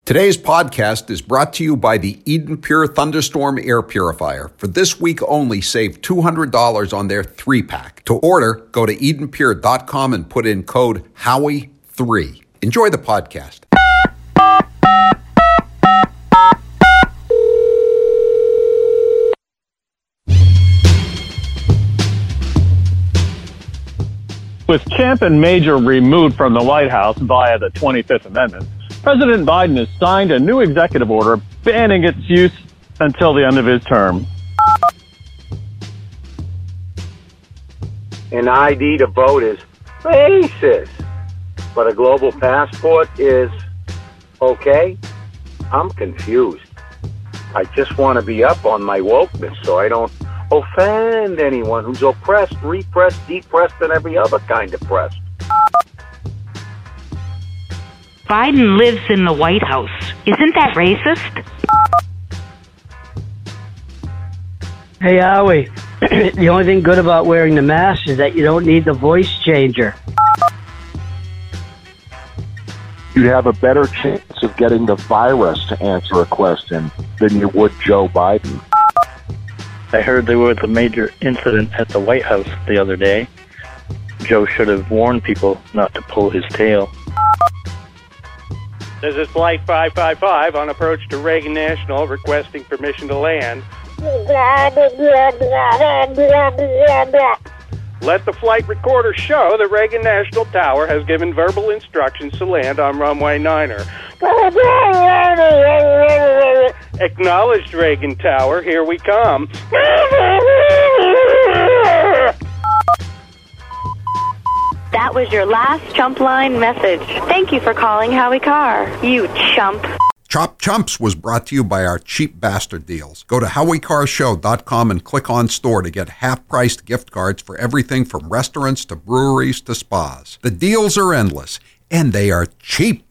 Today's podcast is brought to you by the Eden Pure Thunderstorm Air Purifier. For this week only, save $200 on their 3-pack. To order, go to EdenPure.com and put in code Howie3. Enjoy the podcast. With Champ and Major removed from the White House via the 25th Amendment, President Biden has signed a new executive order banning its use until the end of his term. An ID to vote is racist, but a global passport is okay? I'm confused. I just want to be up on my wokeness so I don't offend anyone who's oppressed, repressed, depressed, and every other kind of pressed. Biden lives in the White House. Isn't that racist? Hey, Howie. The only thing good about wearing the mask is that you don't need the voice changer. You'd have a better chance of getting the virus to answer a question than you would Joe Biden. I heard there was a major incident at the White House the other day. Joe should have warned people not to pull his tail. This is Flight 555 on approach to Reagan National requesting permission to land. Let the flight recorder show that Reagan National Tower has given verbal instructions to land on runway 9er. Acknowledged, Reagan Tower, here we come. That was your last chump line message. Thank you for calling Howie Carr, you chump. Chop Chumps was brought to you by our cheap bastard deals. Go to HowieCarrShow.com and click on store to get half-priced gift cards for everything from restaurants to breweries to spas. The deals are endless, and they are cheap.